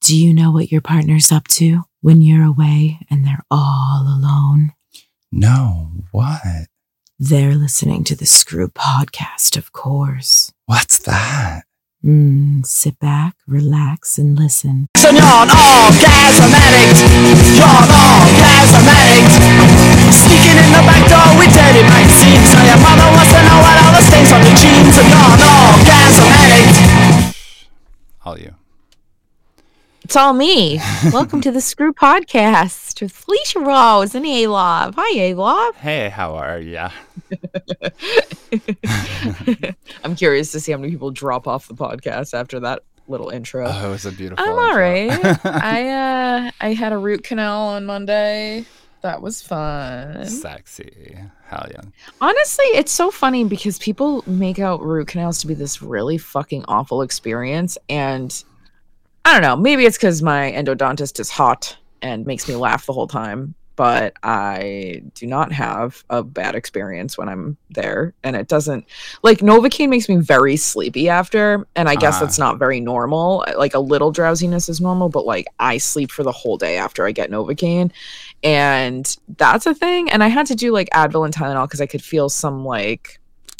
Do you know what your partner's up to when you're away and they're all alone? No, what? They're listening to the Screw podcast, of course. What's that? Sit back, relax, and listen. So you're an orgasm addict. You're an orgasm addict. Sneaking in the back door with dirty magazines. So your mother wants to know what all the stains on your jeans. And you're an orgasm addict. All you. It's all me. Welcome to the Screw podcast with Felicia Rose and A-Love. Hi, A-Love. Hey, how are ya? I'm curious to see how many people drop off the podcast after that little intro. Oh, it was a beautiful I'm intro. all right. I had a root canal on Monday. That was fun. Sexy. Hell yeah. Honestly, it's so funny because people make out root canals to be this really fucking awful experience. And I don't know, maybe it's because my endodontist is hot and makes me laugh the whole time. But I do not have a bad experience when I'm there. And it doesn't, like, Novocaine makes me very sleepy after. And I guess that's not very normal. Like, a little drowsiness is normal, but, like, I sleep for the whole day after I get Novocaine. And that's a thing. And I had to do, like, Advil and Tylenol because I could feel some, like,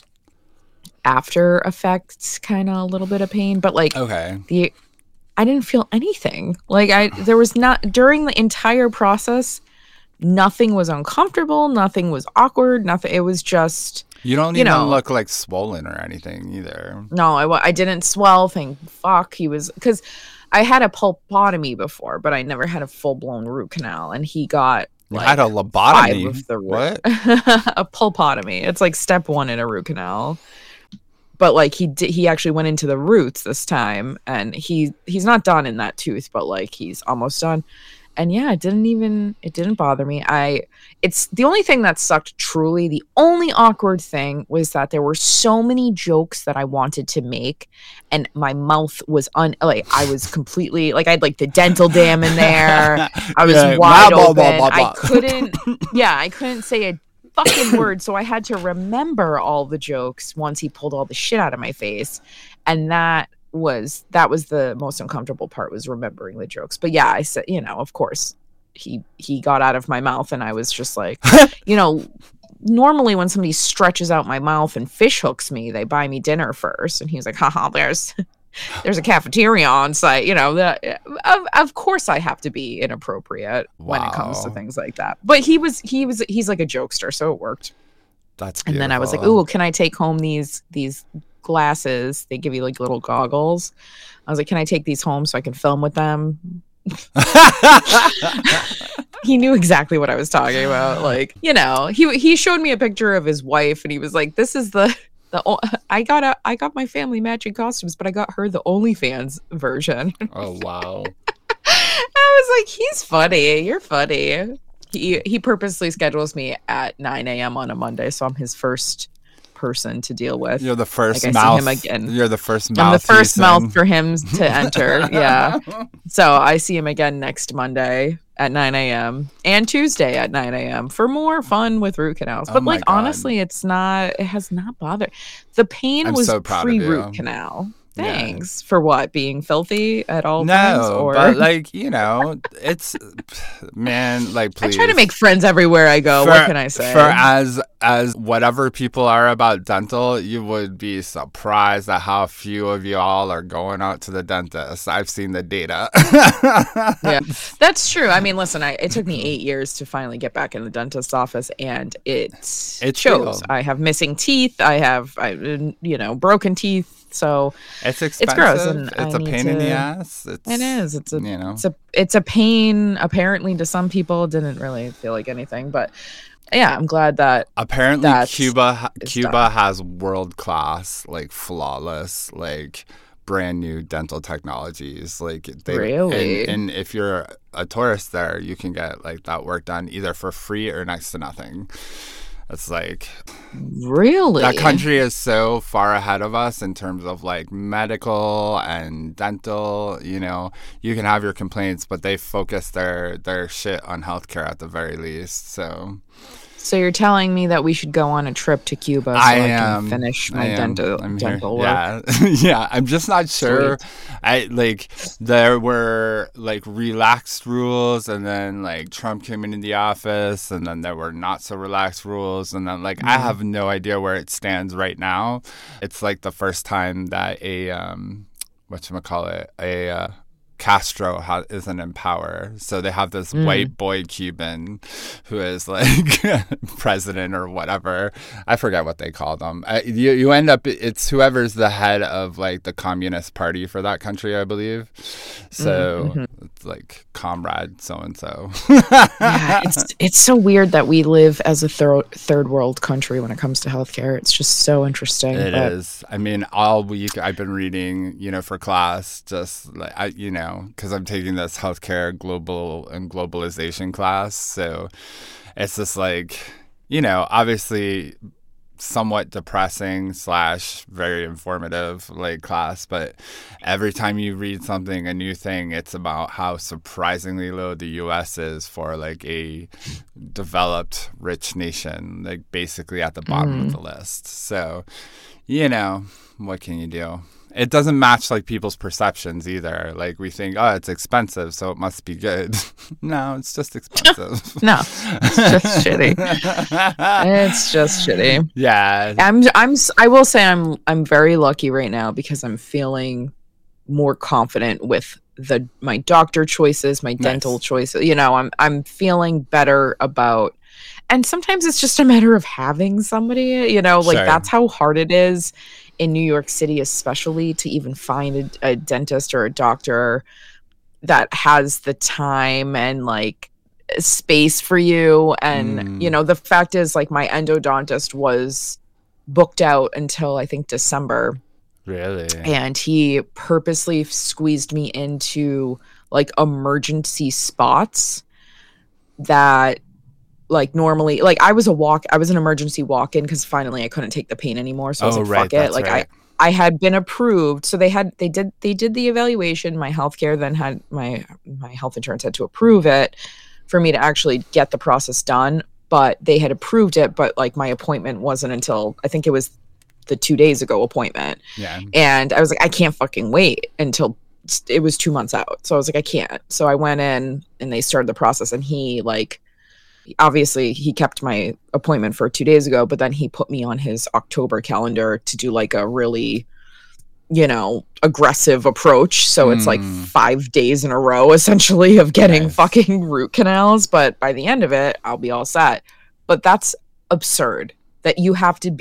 after effects, kind of a little bit of pain. But, like, okay. I didn't feel anything. Like, there was not, during the entire process, nothing was uncomfortable, nothing was awkward, nothing. It was just, You don't even look like swollen or anything either. No, I didn't swell. Thank fuck. He was, because I had a pulpotomy before, but I never had a full-blown root canal, and he got You like had a lobotomy. 5 of the What? a pulpotomy. It's like step 1 in a root canal. But like he actually went into the roots this time, and he's not done in that tooth, but like he's almost done. And yeah, it didn't bother me. It's the only thing that sucked, truly. The only awkward thing was that there were so many jokes that I wanted to make, and my mouth was I was completely, like, I had like the dental dam in there. I was wide open. I couldn't say a fucking word, so I had to remember all the jokes once he pulled all the shit out of my face. And that was the most uncomfortable part, was remembering the jokes. But yeah, I said, of course he got out of my mouth, and I was just like, normally when somebody stretches out my mouth and fish hooks me, they buy me dinner first. And he was like, haha, there's a cafeteria on site. Of course I have to be inappropriate when it comes to things like that. But he's like a jokester, so it worked. That's beautiful. And then I was like, ooh, can I take home these glasses? They give you like little goggles. I was like, can I take these home so I can film with them? He knew exactly what I was talking about. Like, he showed me a picture of his wife, and he was like, this is I got my family matching costumes, but I got her the OnlyFans version. Oh wow. I was like, he's funny. You're funny. He purposely schedules me at 9 a.m. on a Monday, so I'm his first person to deal with. You're the first like, mouth. I see him again. You're the first mouth. I'm the first mouth for him to enter. Yeah. So I see him again next Monday at 9 a.m. and Tuesday at 9 a.m. for more fun with root canals. But like, honestly, it has not bothered. The pain was so pre-root canal. Thanks for what? Being filthy at all times? No, or? but like, it's, man, like, please. I try to make friends everywhere I go. What can I say? For as whatever people are about dental, you would be surprised at how few of you all are going out to the dentist. I've seen the data. Yeah, that's true. I mean, listen, it took me 8 years to finally get back in the dentist's office, and it shows. Real. I have missing teeth. I have, broken teeth. So it's expensive. It's gross, and it's a pain in the ass. It is. It's a pain. Apparently, to some people, it didn't really feel like anything. But yeah, I'm glad that apparently Cuba has world class, like flawless, like brand new dental technologies. Like really, and if you're a tourist there, you can get like that work done either for free or next to nothing. It's like, really, that country is so far ahead of us in terms of like medical and dental. You can have your complaints, but they focus their shit on healthcare at the very least. So So you're telling me that we should go on a trip to Cuba so I can finish my dental work? Yeah. Yeah, I'm just not sure. Sweet. There were like relaxed rules, and then like Trump came into the office, and then there were not so relaxed rules, and then like I have no idea where it stands right now. It's like the first time that a Castro isn't in power. So they have this white boy Cuban who is like president or whatever. I forget what they call them. You end up, it's whoever's the head of like the Communist Party for that country, I believe. So it's like comrade so-and-so. Yeah, it's so weird that we live as a third world country when it comes to healthcare. It's just so interesting. It is. I mean, all week I've been reading, for class, just like, because I'm taking this healthcare globalization class. So it's just like, obviously somewhat depressing / very informative like class. But every time you read something, a new thing, it's about how surprisingly low the U.S. is for like a developed, rich nation, like basically at the bottom of the list. So, what can you do? It doesn't match like people's perceptions either. Like we think, oh, it's expensive, so it must be good. No, it's just expensive. No, it's just shitty. It's just shitty. Yeah. I will say I'm very lucky right now because I'm feeling more confident with my doctor choices, my dental choices. I'm feeling better about. And sometimes it's just a matter of having somebody. Sure. That's how hard it is in New York City, especially to even find a dentist or a doctor that has the time and like space for you. And, the fact is like my endodontist was booked out until I think December. Really? And he purposely squeezed me into like emergency spots that like normally, like I was an emergency walk-in because finally I couldn't take the pain anymore. So I was like, fuck it. Like right. I had been approved. So they did the evaluation. My healthcare then had my health insurance had to approve it for me to actually get the process done. But they had approved it. But like my appointment wasn't until I think it was the 2 days ago appointment. Yeah. And I was like, I can't fucking wait until it was 2 months out. So I was like, I can't. So I went in and they started the process, and he like, obviously he kept my appointment for 2 days ago, but then he put me on his October calendar to do like a really, aggressive approach. So it's like 5 days in a row essentially of getting fucking root canals. But by the end of it, I'll be all set. But that's absurd that you have to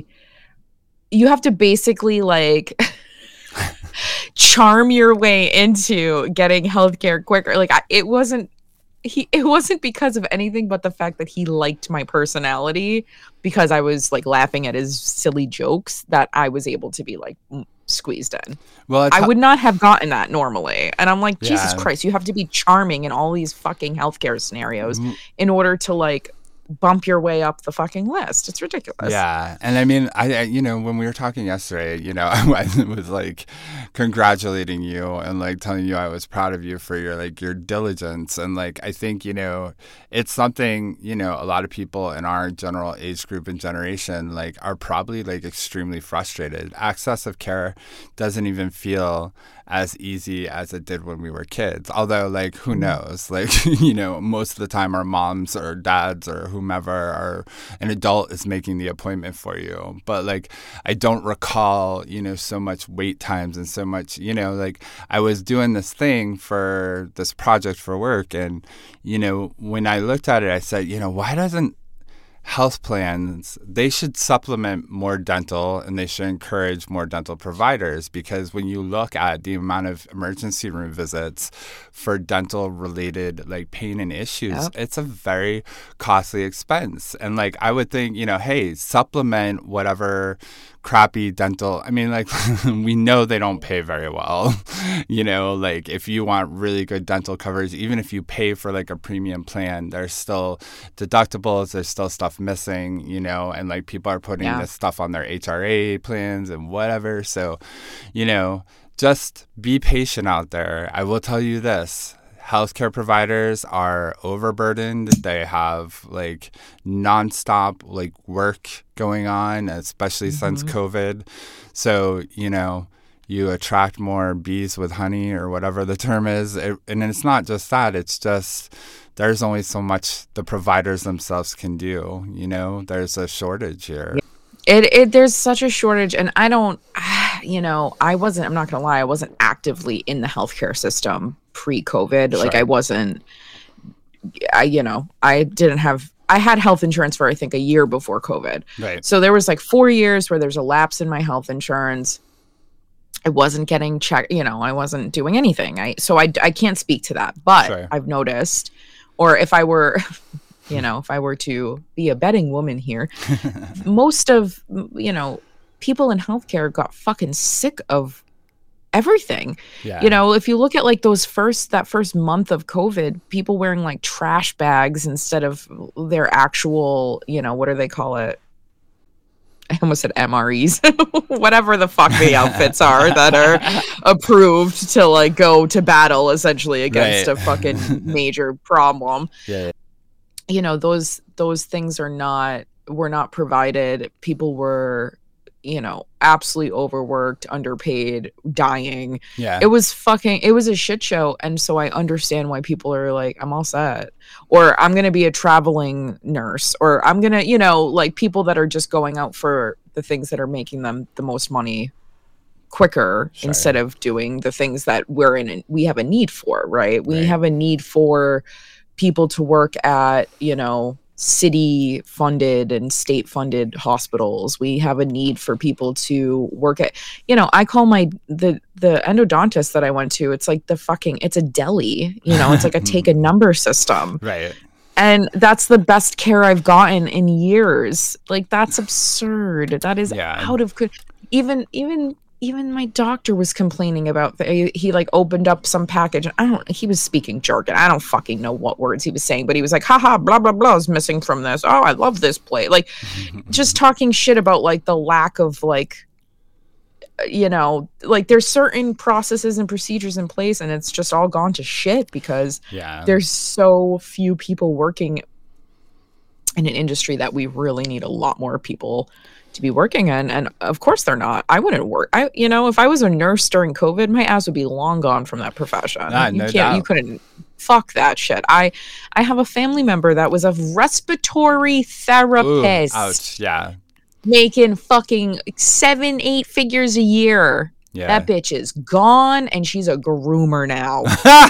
basically like charm your way into getting healthcare quicker. Like it wasn't because of anything but the fact that he liked my personality, because I was like laughing at his silly jokes, that I was able to be like squeezed in. Well, I would not have gotten that normally. And I'm like, Jesus Christ, you have to be charming in all these fucking healthcare scenarios in order to like bump your way up the fucking list. It's ridiculous. Yeah. And I mean, I when we were talking yesterday, I was like congratulating you and like telling you I was proud of you for your diligence. And like, I think, it's something, a lot of people in our general age group and generation, like are probably like extremely frustrated. Access of care doesn't even feel as easy as it did when we were kids. Although, like, who knows? Like, most of the time our moms or dads or whomever or an adult is making the appointment for you. But, like, I don't recall, so much wait times and so much, like, I was doing this thing for this project for work. And, when I looked at it, I said, why doesn't health plans, they should supplement more dental and they should encourage more dental providers, because when you look at the amount of emergency room visits for dental related like pain and issues, it's a very costly expense. And like I would think, hey, supplement whatever crappy dental. I mean, like we know they don't pay very well. Like if you want really good dental coverage, even if you pay for like a premium plan, there's still deductibles, there's still stuff missing, and like people are putting this stuff on their HRA plans and whatever. So, just be patient out there. I will tell you this. healthcare providers are overburdened. They have like nonstop like work going on, especially since COVID. So, you know, you attract more bees with honey or whatever the term is. And it's not just that. It's just there's only so much the providers themselves can do. You know, there's a shortage here. There's such a shortage. And I don't, you know, I'm not going to lie, I wasn't actively in the healthcare system pre-COVID. Sure. Like I had health insurance for, I think, a year before COVID. Right. So there was like 4 years where there's a lapse in my health insurance. I wasn't getting checked, you know, I wasn't doing anything. So I can't speak to that, but Sure. I've noticed, or if I were, you know, if I were to be a betting woman here, most of, you know, people in healthcare got fucking sick of everything. Yeah. You know, if you look at like that first month of COVID, people wearing like trash bags instead of their actual, you know, what do they call it? I almost said MREs, whatever the fuck the outfits are that are approved to like go to battle essentially against a fucking major problem. Yeah. You know, those things were not provided. People were, you know, absolutely overworked, underpaid, dying. Yeah. It was a shit show. And so I understand why people are like, I'm all set. Or I'm going to be a traveling nurse. Or I'm going to, you know, like people that are just going out for the things that are making them the most money quicker. Sure. Instead of doing the things that we have a need for, right? We have a need for people to work at, you know, city funded and state funded hospitals. We have a need for people to work at, you know, I call the endodontist that I went to, it's like it's a deli, you know, it's like a take a number system. Right. And that's the best care I've gotten in years. Like, that's absurd. That is out of even my doctor was complaining about he like opened up some package. He was speaking jargon. I don't fucking know what words he was saying, but he was like, haha, blah, blah, blah is missing from this. Oh, I love this plate. Like, just talking shit about like the lack of like, you know, like there's certain processes and procedures in place and it's just all gone to shit because there's so few people working in an industry that we really need a lot more people to be working in. And of course they're not. I wouldn't work. You know, if I was a nurse during COVID, my ass would be long gone from that profession. You couldn't fuck that shit. I have a family member that was a respiratory therapist. Ooh, ouch. Yeah. Making fucking 7-8 figures a year. Yeah. That bitch is gone and she's a groomer now.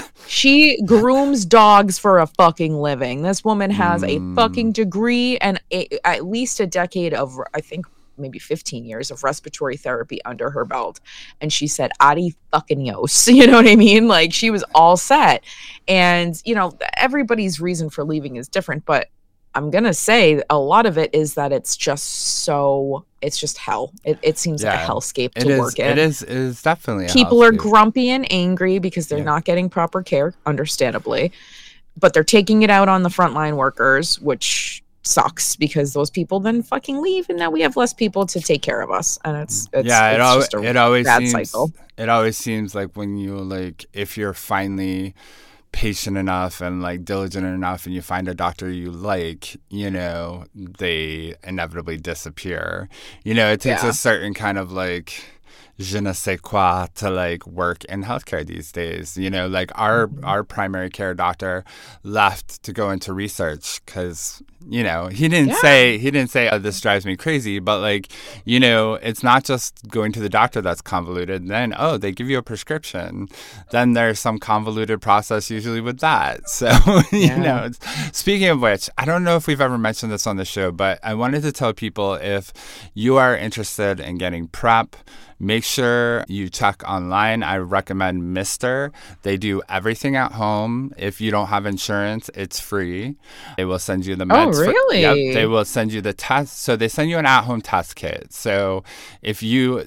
She grooms dogs for a fucking living. This woman has a fucking degree and at least a decade of, I think, maybe 15 years of respiratory therapy under her belt. And she said, Adi fucking yos. You know what I mean? Like, she was all set. And, you know, everybody's reason for leaving is different, but I'm going to say a lot of it is that it's just hell. It seems like a hellscape to work in. It is definitely a People are hellscape. grumpy and angry because they're not getting proper care, understandably. But they're taking it out on the frontline workers, which sucks because those people then fucking leave and now we have less people to take care of us. And it always bad cycle. It always seems like when you if you're finally patient enough and diligent enough and you find a doctor you like, you know, they inevitably disappear. You know, it takes a certain kind of je ne sais quoi to work in healthcare these days. You know, our primary care doctor left to go into research because, you know, he didn't say, oh, this drives me crazy, but you know, it's not just going to the doctor that's convoluted. Then, oh, they give you a prescription. Then there's some convoluted process usually with that. So, you know, speaking of which, I don't know if we've ever mentioned this on the show, but I wanted to tell people if you are interested in getting PrEP, make sure you check online. I recommend Mister. They do everything at home. If you don't have insurance, it's free. They will send you the meds. Oh, really? They will send you the test. So they send you an at-home test kit. So if you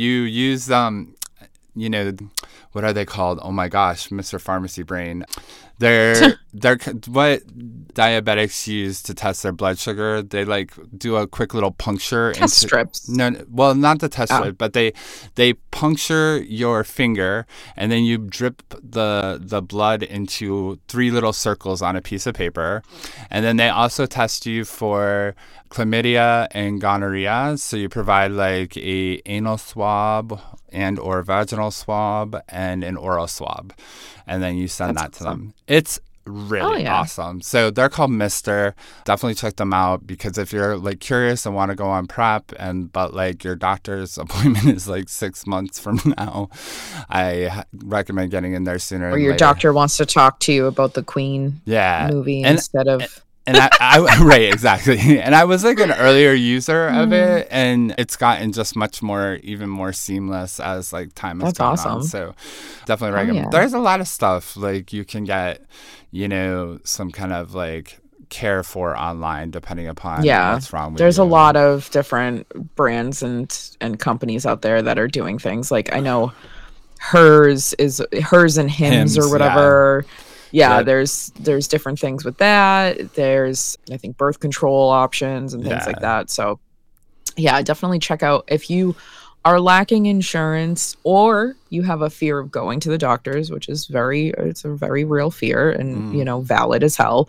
use you know, what are they called? Oh my gosh, Mr. Pharmacy Brain. They're what diabetics use to test their blood sugar. They like do a quick little puncture. Test strips. No, well, not the test strip, but they puncture your finger, and then you drip the blood into 3 little circles on a piece of paper, and then they also test you for chlamydia and gonorrhea. So you provide like a anal swab and or vaginal swab and an oral swab, and then you send that to them. It's really awesome. So they're called Mister. Definitely check them out, because if you're like curious and want to go on PrEP but like your doctor's appointment is like 6 months from now, I recommend getting in there sooner. Or your doctor wants to talk to you about the Queen movie instead of. And I right, exactly. And I was like an earlier user of it, and it's gotten just even more seamless as like time has gone on. So definitely recommend. Yeah. There's a lot of stuff like you can get, some kind of like care for online depending upon what's wrong with There's you. a lot of different brands and companies out there that are doing things. Like I know Hers and Hims or whatever. Yeah, there's different things with that. There's, I think, birth control options and things like that. So, yeah, definitely check out if you are lacking insurance or you have a fear of going to the doctors, which is it's a very real fear and, valid as hell.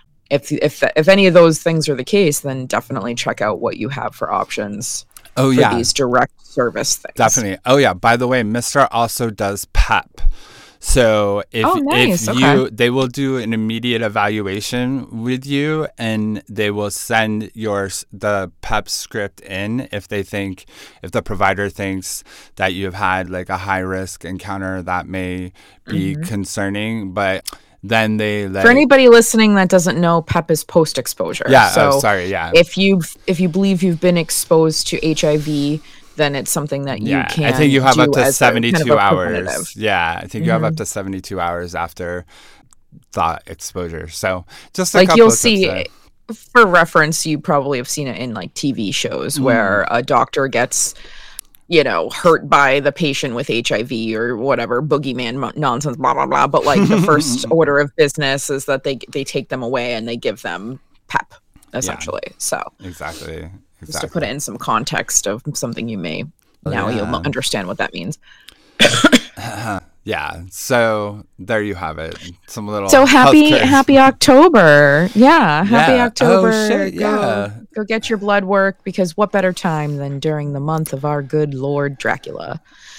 If any of those things are the case, then definitely check out what you have for options for these direct service things. Definitely. Oh, yeah. By the way, Mister also does PEP. So they will do an immediate evaluation with you, and they will send the PEP script in if the provider thinks that you've had like a high risk encounter that may be concerning. But then for anybody listening that doesn't know, PEP is post exposure. Yeah. So if you believe you've been exposed to HIV, then it's something that you can. I think you have up to 72 hours. Yeah, I think you have up to 72 hours after the exposure. So just a couple you'll of see. For reference, you probably have seen it in like TV shows where a doctor gets, hurt by the patient with HIV or whatever boogeyman nonsense, blah blah blah. But like the first order of business is that they take them away and they give them PEP essentially. So exactly. Just to put it in some context of something you'll understand what that means. Yeah. So there you have it. Some little. So happy October. Yeah. Happy October. Oh, shit, Go get your blood work, because what better time than during the month of our good Lord Dracula?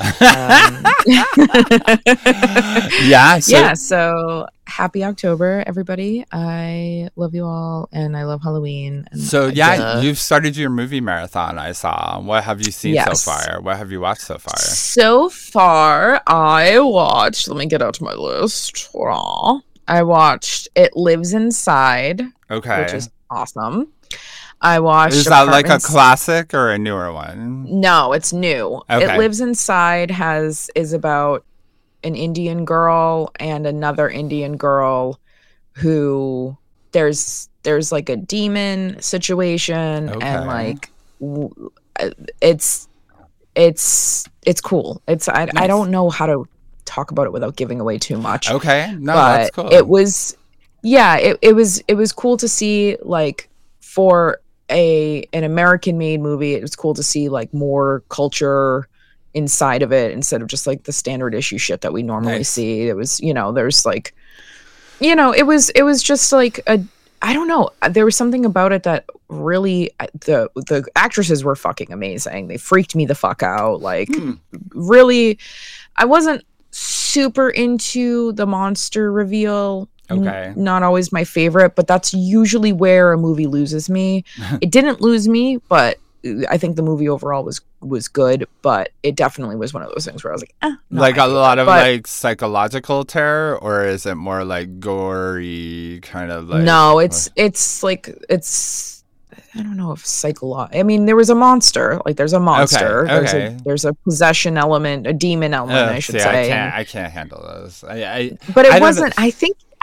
So happy October, everybody. I love you all, and I love Halloween. And you've started your movie marathon, I saw. What have you seen so far? What have you watched so far? So far, I watched, let me get out my list. I watched It Lives Inside, which is awesome. I watched. Is that like a classic or a newer one? No, it's new. Okay. It Lives Inside is about an Indian girl and another Indian girl who there's like a demon situation, and like it's cool. It's nice. I don't know how to talk about it without giving away too much. Okay, no, but that's cool. It was cool to see, like, for an American made movie. It was cool to see like more culture inside of it instead of just like the standard issue shit that we normally see. It was, there's like, it was just like I don't know. There was something about it that really, the actresses were fucking amazing. They freaked me the fuck out. Like, really, I wasn't super into the monster reveal. Okay. Not always my favorite, but that's usually where a movie loses me. It didn't lose me, but I think the movie overall was good, but it definitely was one of those things where I was like, like a lot of like psychological terror, or is it more like gory kind of like? No, it's like, I don't know if psychological. I mean, there was a monster. Like, there's a monster. Okay. There's a possession element, a demon element, I should say. I can't handle those. But it wasn't. I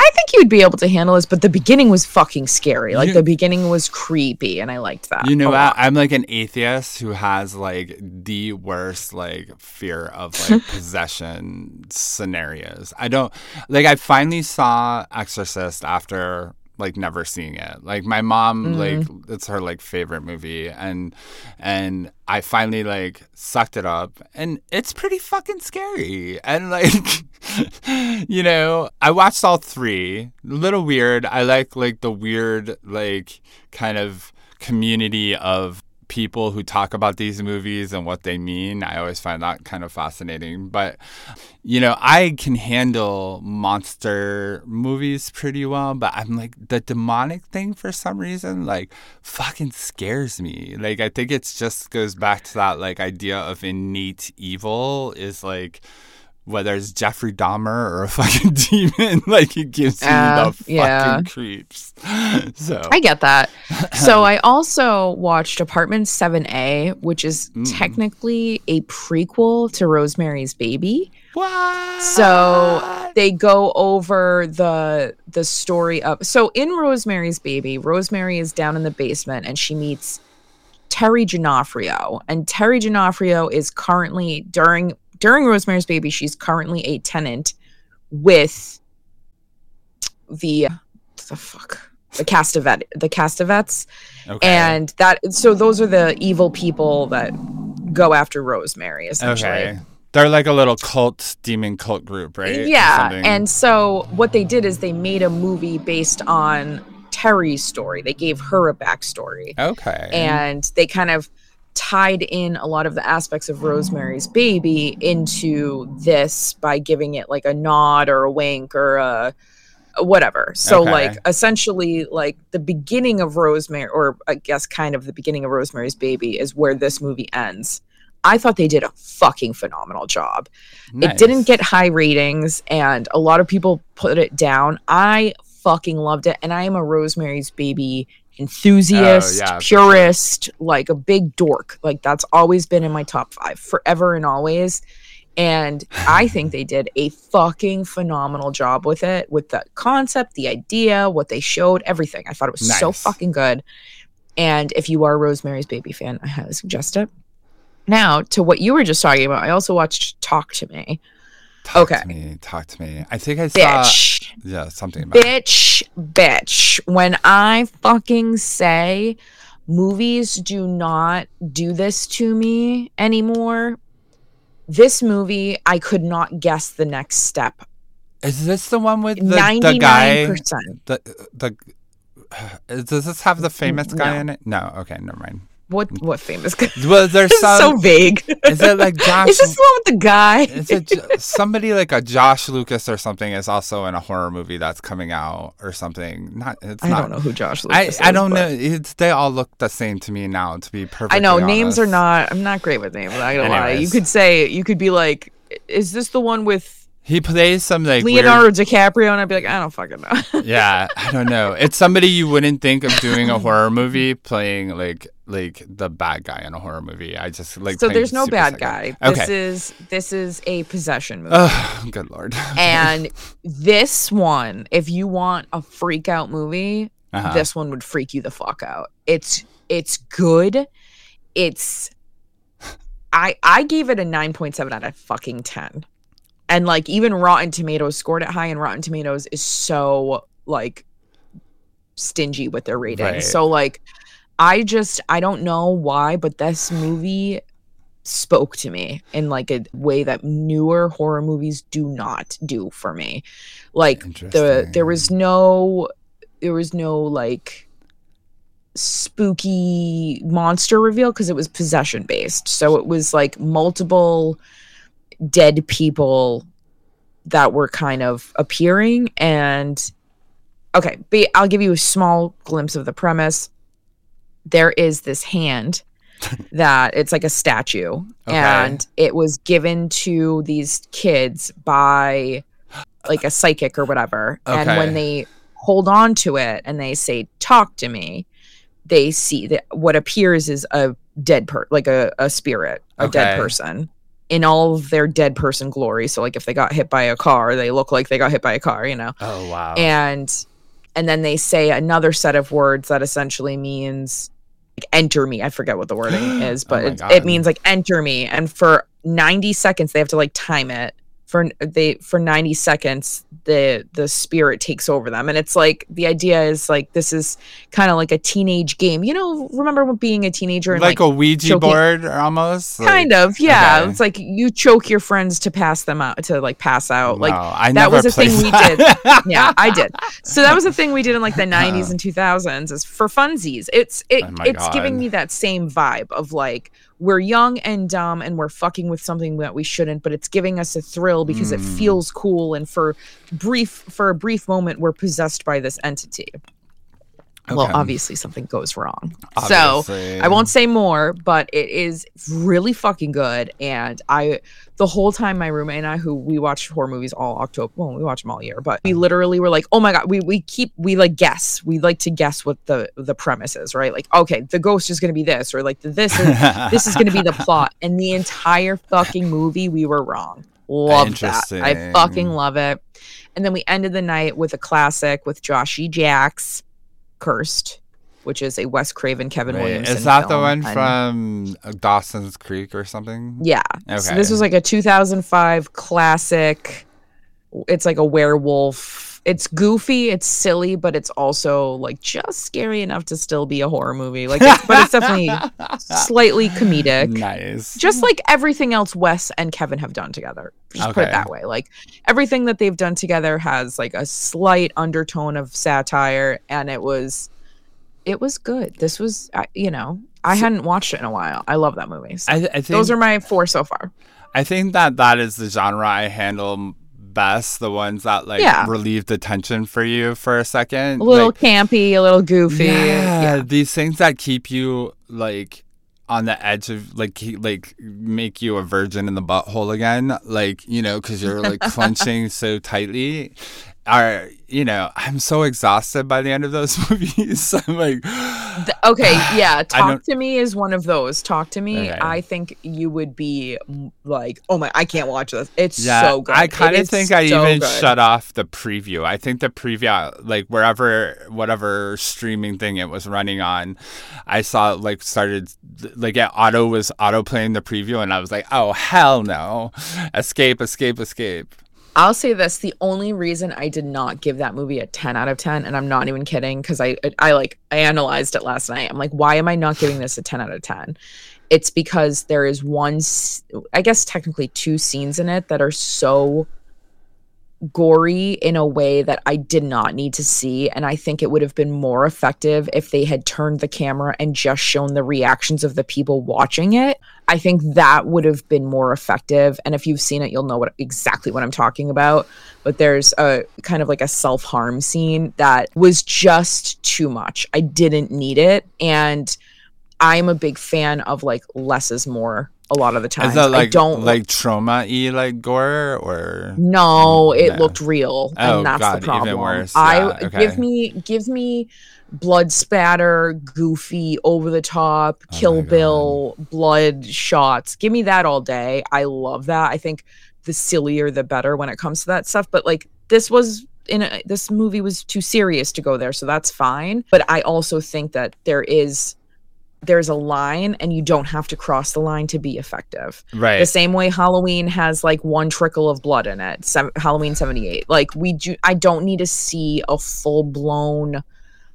I think you'd be able to handle this, but the beginning was fucking scary. Like, the beginning was creepy, and I liked that. You know what? I'm like an atheist who has like the worst like fear of like possession scenarios. I finally saw Exorcist after like never seeing it. Like my mom, like it's her like favorite movie, and I finally like sucked it up, and it's pretty fucking scary. And like, you know, I watched all three. A little weird. I like the weird like kind of community of people who talk about these movies and what they mean. I always find that kind of fascinating. But, you know, I can handle monster movies pretty well, but I'm like, the demonic thing for some reason, like, fucking scares me. Like, I think it just goes back to that, like, idea of innate evil is like, whether it's Jeffrey Dahmer or a fucking demon, like it gives you the fucking creeps. So I get that. So I also watched Apartment 7A, which is technically a prequel to Rosemary's Baby. What? So they go over the story of, so in Rosemary's Baby, Rosemary is down in the basement and she meets Terry D'Onofrio, and Terry D'Onofrio is currently during Rosemary's Baby, she's currently a tenant with the Castavets. Okay. And so those are the evil people that go after Rosemary, essentially. Okay. They're like a little demon cult group, right? Yeah. And so what they did is they made a movie based on Terry's story. They gave her a backstory. Okay. And they kind of tied in a lot of the aspects of Rosemary's Baby into this by giving it like a nod or a wink or a whatever. So like essentially like the beginning of Rosemary, or I guess kind of the beginning of Rosemary's Baby, is where this movie ends. I thought they did a fucking phenomenal job. Nice. It didn't get high ratings and a lot of people put it down. I fucking loved it, and I am a Rosemary's Baby enthusiast, purist, like a big dork. Like that's always been in my top 5 forever and always. And I think they did a fucking phenomenal job with it, with the concept, the idea, what they showed, everything. I thought it was so fucking good. And if you are a Rosemary's Baby fan, I highly suggest it. Now, to what you were just talking about, I also watched Talk to Me. Talk to me. I think I saw something about bitch. When I fucking say movies do not do this to me anymore, this movie, I could not guess the next step. Is this the one with the guy? 99%. Does this have the famous guy in it? No. Okay, never mind. What famous guy? Well, there's so vague. Is it like Josh? Is this the one with the guy? Is it somebody like a Josh Lucas or something is also in a horror movie that's coming out or something? I don't know who Josh Lucas is. I don't know. They all look the same to me now, to be perfectly honest. I know names are not. I'm not great with names. I don't lie. You could be like, is this the one with? He plays some like Leonardo DiCaprio, and I'd be like, I don't fucking know. Yeah, I don't know. It's somebody you wouldn't think of doing a horror movie playing like the bad guy in a horror movie. I just like. So there's no bad guy. Okay. This is a possession movie. Oh, good lord. And this one, if you want a freak out movie, this one would freak you the fuck out. It's good. I gave it a 9.7 out of fucking 10. And like even Rotten Tomatoes scored it high, and Rotten Tomatoes is so like stingy with their ratings. Right. So like I don't know why, but this movie spoke to me in like a way that newer horror movies do not do for me. Like there was no like spooky monster reveal because it was possession based. So it was like multiple dead people that were kind of appearing. And okay, I'll give you a small glimpse of the premise. There is this hand that it's like a statue, and it was given to these kids by like a psychic or whatever. And when they hold on to it and they say, "Talk to me," they see that what appears is a dead like a spirit, a dead person. in all of their dead person glory. So like if they got hit by a car, they look like they got hit by a car, you know? Oh, wow. And then they say another set of words that essentially means like enter me. I forget what the wording is, but it means like enter me. And for 90 seconds, they have to like time it. For 90 seconds, the spirit takes over them, and it's like the idea is like this is kind of like a teenage game. You know, remember being a teenager and like a Ouija board almost. Kind of, yeah. Okay. It's like you choke your friends to pass them out to like pass out. Like that was a thing we did. Yeah, I did. So that was a thing we did in like the 90s and 2000s is for funsies. It's giving me that same vibe of like we're young and dumb and we're fucking with something that we shouldn't, but it's giving us a thrill because it feels cool, and for a brief moment we're possessed by this entity. Okay. Well, obviously something goes wrong. Obviously. So I won't say more, but it is really fucking good. And the whole time my roommate and I, who we watch horror movies all October, well, we watch them all year, but we literally were like, oh my God, we like guess. We like to guess what the premise is, right? Like, okay, the ghost is going to be this, or like this is going to be the plot. And the entire fucking movie, we were wrong. Love that. I fucking love it. And then we ended the night with a classic with Joshy Jacks, Cursed, which is a Wes Craven, Kevin Williamson Is that film. the one from Dawson's Creek or something? Yeah. Okay. So this was like a 2005 classic. It's like a werewolf. It's goofy, it's silly, but it's also like just scary enough to still be a horror movie. Like, but it's definitely slightly comedic. Nice. Just like everything else Wes and Kevin have done together. Just put it that way. Like everything that they've done together has like a slight undertone of satire, and it was good. This was, I hadn't watched it in a while. I love that movie. So I think those are my 4 so far. I think that is the genre I handle best, the ones that relieve the tension for you for a second, a little campy, a little goofy. These things that keep you like on the edge of like make you a virgin in the butthole again, like, because you're like clenching so tightly. I'm so exhausted by the end of those movies. I'm like, Talk to Me is one of those. Talk to Me. Okay. I think you would be like, oh my, I can't watch this. It's so good. I kind of think I even shut off the preview. I think the preview, like whatever streaming thing it was running on, I saw it like started like auto playing the preview, and I was like, oh hell no, escape. I'll say this, the only reason I did not give that movie a 10 out of 10, and I'm not even kidding, because I analyzed it last night. I'm like, why am I not giving this a 10 out of 10? It's because there is I guess technically 2 scenes in it that are so gory in a way that I did not need to see, and I think it would have been more effective if they had turned the camera and just shown the reactions of the people watching it. I think that would have been more effective, and if you've seen it, you'll know exactly what I'm talking about. But there's a kind of like a self-harm scene that was just too much. I didn't need it, and I'm a big fan of like less is more. A lot of the time, is that like trauma-y like gore or no? It looked real, and that's the problem. Even worse. Give me blood spatter, goofy, over the top, Kill Bill, blood shots. Give me that all day. I love that. I think the sillier the better when it comes to that stuff. But like this movie was too serious to go there, so that's fine. But I also think that there's a line, and you don't have to cross the line to be effective. Right. The same way Halloween has like one trickle of blood in it. Halloween 78. Like I don't need to see a full blown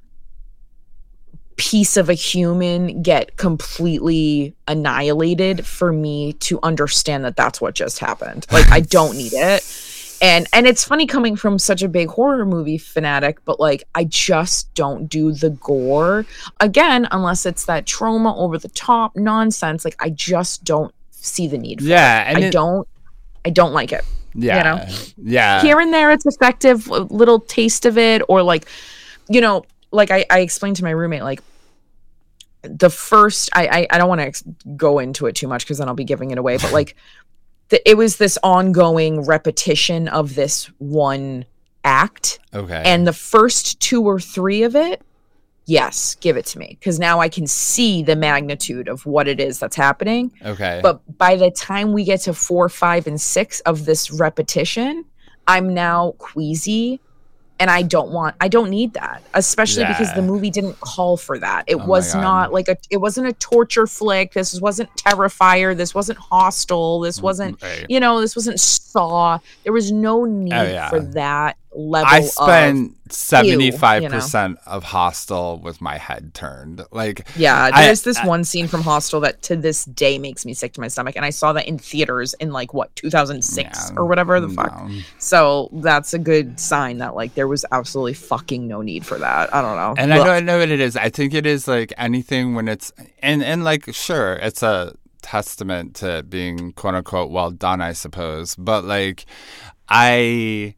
piece of a human get completely annihilated for me to understand that that's what just happened. Like I don't need it. And it's funny coming from such a big horror movie fanatic, but like I just don't do the gore again unless it's that trauma over the top nonsense. Like I just don't see the need for it. And I don't like it. Yeah. Yeah. Here and there it's effective, a little taste of it, or like, like I explained to my roommate, like the first I don't want to go into it too much because then I'll be giving it away, but like it was this ongoing repetition of this one act. Okay. And the first 2 or 3 of it, yes, give it to me, because now I can see the magnitude of what it is that's happening. Okay. But by the time we get to 4, 5, and 6 of this repetition, I'm now queasy, and I don't need that, especially because the movie didn't call for that. It was not like it wasn't a torture flick. This wasn't Terrifier. This wasn't Hostel. This wasn't, this wasn't Saw. There was no need for that level. I spent 75% of Hostel with my head turned. Like, there's this one scene from Hostel that to this day makes me sick to my stomach, and I saw that in theaters in 2006 or whatever the fuck. So that's a good sign that there was absolutely fucking no need for that. I don't know. And I don't know what it is. I think it is anything when it's and sure, it's a testament to being quote unquote well done, I suppose. But I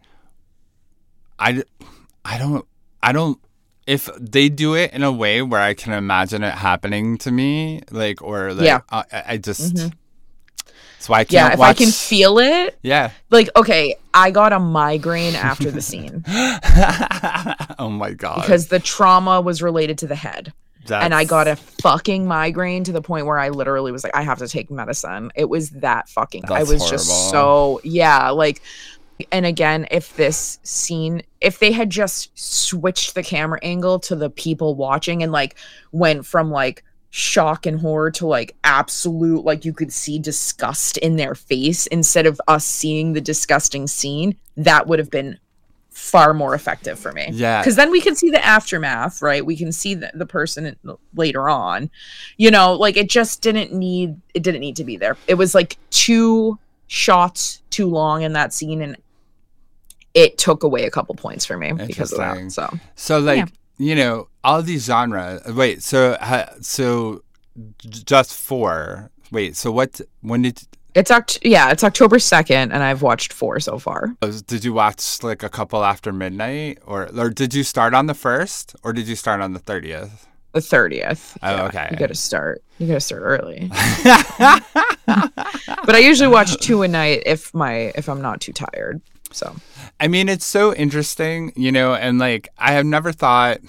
don't if they do it in a way where I can imagine it happening to me, I just that's why I can't if watch. I can feel it. Yeah. Okay, I got a migraine after the scene. Oh my God. Because the trauma was related to the head. And I got a fucking migraine to the point where I literally was I have to take medicine. It was that fucking, I was horrible. Just so, and again, if they had just switched the camera angle to the people watching and went from shock and horror to absolute, you could see disgust in their face instead of us seeing the disgusting scene, that would have been far more effective for me. Yeah. Because then we can see the aftermath, right? We can see the person later on. It just didn't need to be there. It was 2 shots too long in that scene, and it took away a couple points for me because of that. So all these genres. Wait, so just 4. Wait, so when did? It's October 2nd, and I've watched 4 so far. Did you watch a couple after midnight, or did you start on the 1st, or did you start on the 30th? The 30th. Oh, okay. You gotta start early. But I usually watch 2 a night if I'm not too tired. So, I mean, it's so interesting, and I have never thought,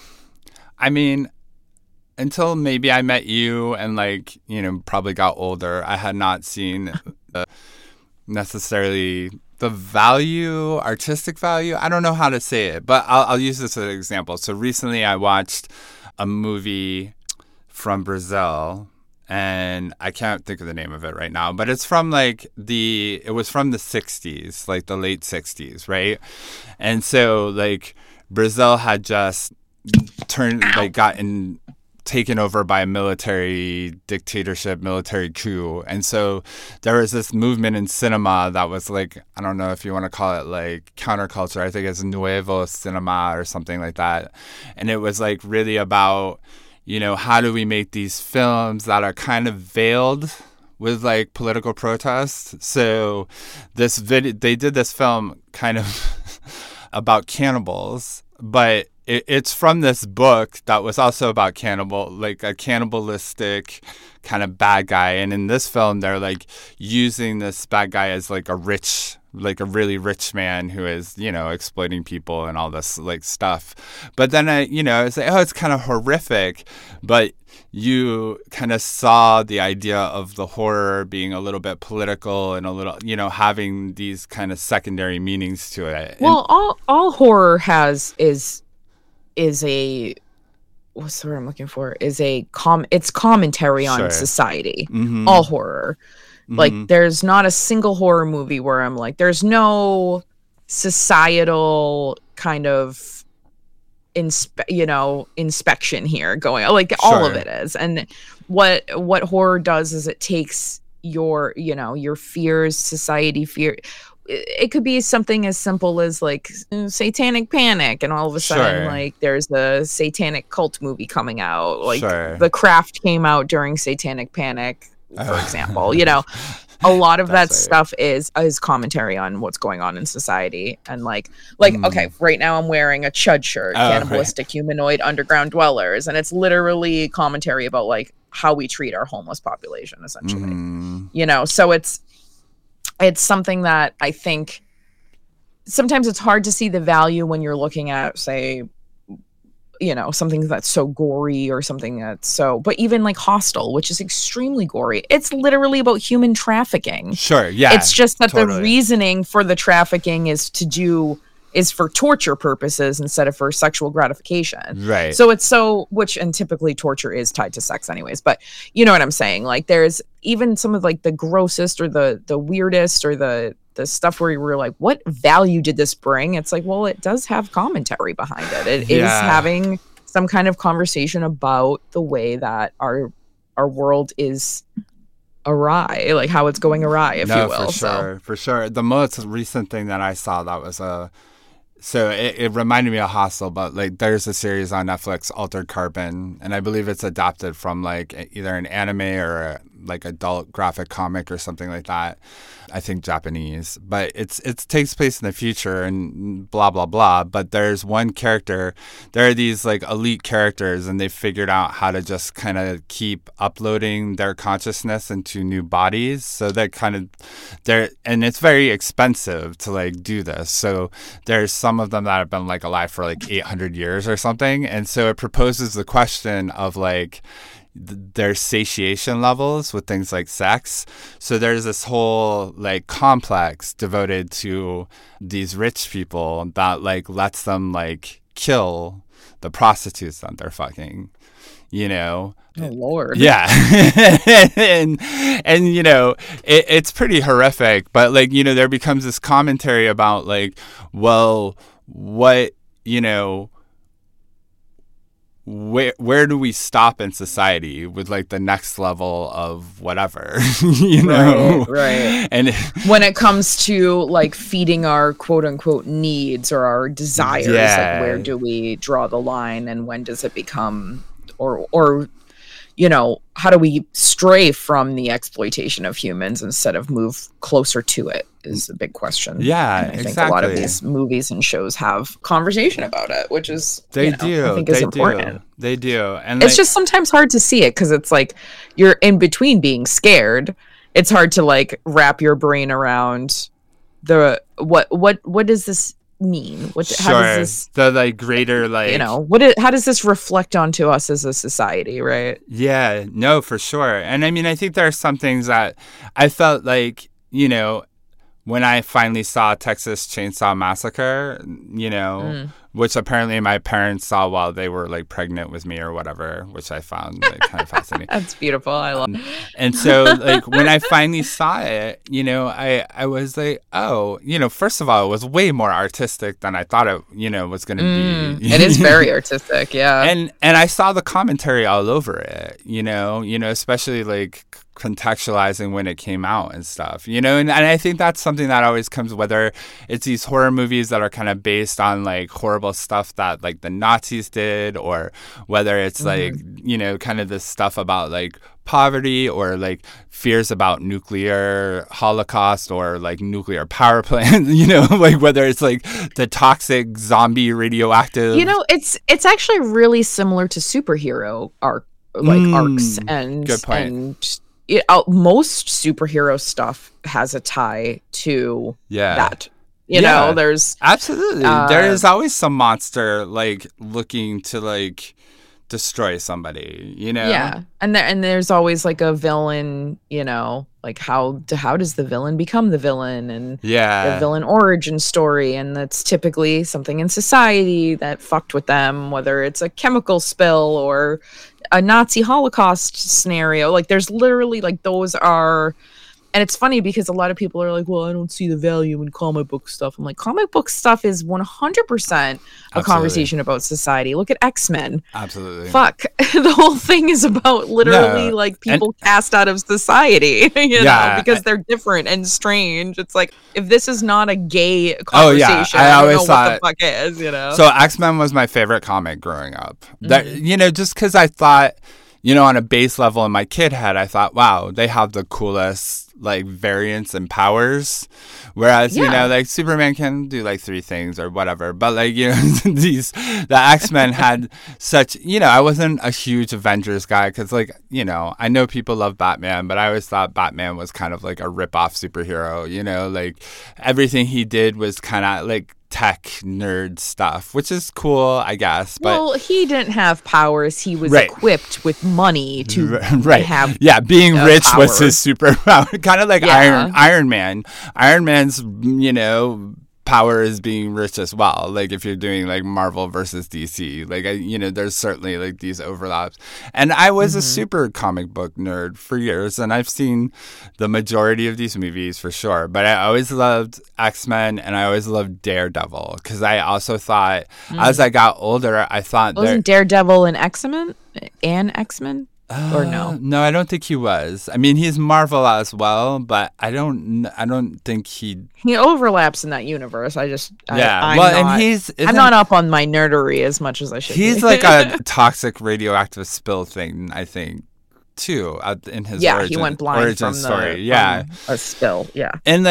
until maybe I met you and probably got older, I had not seen necessarily the artistic value. I don't know how to say it, but I'll use this as an example. So recently I watched a movie from Brazil, and I can't think of the name of it right now, but it's from it was from the 60s, the late 60s, right? And so Brazil had just gotten taken over by a military dictatorship, military coup. And so there was this movement in cinema that was I don't know if you want to call it counterculture. I think it's Nuevo Cinema or something like that. And it was really about, how do we make these films that are kind of veiled with political protest. So they did this film kind of about cannibals, but it's from this book that was also about a cannibalistic kind of bad guy. And in this film, they're using this bad guy as a really rich man who is, exploiting people and all this stuff. But then I was it's kind of horrific, but you kind of saw the idea of the horror being a little bit political and a little, having these kind of secondary meanings to it. Well, all horror is a, what's the word I'm looking for? It's commentary on society. Mm-hmm. All horror. Mm-hmm. There's not a single horror movie where I'm there's no societal kind of inspection here going on. All of it is. And what horror does is it takes your fears, society fear. It could be something as simple as satanic panic, and all of a sudden there's a satanic cult movie coming out. The Craft came out during satanic panic, for example. A lot of that stuff is commentary on what's going on in society. And okay, right now I'm wearing a Chud shirt, cannibalistic humanoid underground dwellers, and it's literally commentary about how we treat our homeless population, essentially. So it's something that I think sometimes it's hard to see the value when you're looking at, say, something that's so gory or something that's so, but even like Hostel, which is extremely gory, it's literally about human trafficking. Sure, yeah. It's just that totally. the reasoning for the trafficking is for torture purposes instead of for sexual gratification. Right. So it's and typically torture is tied to sex anyways, but you know what I'm saying? Like there's even some of like the grossest or the weirdest or the stuff where we're like, what value did this bring? It's like, well, it does have commentary behind it. It is having some kind of conversation about the way that our world is awry, like how it's going awry, if you will. For sure. The most recent thing that I saw that was so it reminded me of Hostel, but like there's a series on Netflix, Altered Carbon, and I believe it's adapted from like either an anime or a like adult graphic comic or something like that. I think Japanese, but it takes place in the future and blah blah blah. But there's one character. There are these like elite characters, and they've figured out how to just kind of keep uploading their consciousness into new bodies. So that kind of and it's very expensive to like do this. So there's some of them that have been like alive for like 800 years or something, and so it proposes the question of like their satiation levels with things like sex. So there's this whole like complex devoted to these rich people that like lets them like kill the prostitutes that they're fucking, you know. Oh Lord. Yeah. and you know, it's pretty horrific, but like, you know, there becomes this commentary about like, well, what, you know, where do we stop in society with like the next level of whatever, you know? Right. And when it comes to like feeding our quote unquote needs or our desires, like where do we draw the line, and when does it become, or you know, how do we stray from the exploitation of humans instead of move closer to it is a big question. Yeah, and I think a lot of these movies and shows have conversation about it, which is I think is important. They do. And it's just sometimes hard to see it because it's like you're in between being scared. It's hard to like wrap your brain around the what does this mean? How does this, the like greater like, you know, how does this reflect onto us as a society, right? Yeah, no, for sure. And I mean, I think there are some things that I felt like, you know, when I finally saw Texas Chainsaw Massacre, you know, which apparently my parents saw while they were like pregnant with me or whatever, which I found like kind of fascinating. That's beautiful. I love it. And so like when I finally saw it, you know, I was like, oh, you know, first of all, it was way more artistic than I thought it, you know, was going to be. It is very artistic. Yeah. And I saw the commentary all over it, you know, especially like contextualizing when it came out and stuff, you know, and I think that's something that always comes, whether it's these horror movies that are kind of based on like horrible stuff that like the Nazis did, or whether it's like, you know, kind of this stuff about like poverty or like fears about nuclear holocaust or like nuclear power plant, you know, like whether it's like the toxic zombie radioactive, you know, it's actually really similar to superhero arcs and good point. And most superhero stuff has a tie to that. You know, there's absolutely there is always some monster like looking to like destroy somebody, you know. Yeah, and there's always like a villain, you know, like how does the villain become the villain, and the villain origin story, and that's typically something in society that fucked with them, whether it's a chemical spill or a Nazi Holocaust scenario. Like there's literally like those are. And it's funny because a lot of people are like, well, I don't see the value in comic book stuff. I'm like, comic book stuff is 100% a conversation about society. Look at X-Men. Absolutely. Fuck. The whole thing is about literally like people cast out of society, you know, because they're different and strange. It's like, if this is not a gay conversation, I don't know what the fuck is, you know? So X-Men was my favorite comic growing up. That, you know, just because I thought, you know, on a base level in my kid head, I thought, wow, they have the coolest like variants and powers, whereas you know, like Superman can do like 3 things or whatever, but like, you know, the X-Men had such, you know, I wasn't a huge Avengers guy because like, you know, I know people love Batman, but I always thought Batman was kind of like a rip-off superhero, you know, like everything he did was kind of like tech nerd stuff, which is cool, I guess. But well, he didn't have powers. He was Right. equipped with money to right. have. Yeah, being rich was power. his superpower. Kind of like Yeah. Iron Man. Iron Man's, power is being rich as well. Like if you're doing like Marvel versus DC, like there's certainly like these overlaps. And I was a super comic book nerd for years, and I've seen the majority of these movies for sure. But I always loved X-Men, and I always loved Daredevil, because I also thought as I got older, I thought Wasn't Daredevil an X-Men? Or no? No, I don't think he was. I mean, he's Marvel as well, but I don't think he. He overlaps in that universe. I'm not up on my nerdery as much as I should. He's be. like a toxic radioactive spill thing, I think, too, in his he went blind origin from story. A spill. Yeah, and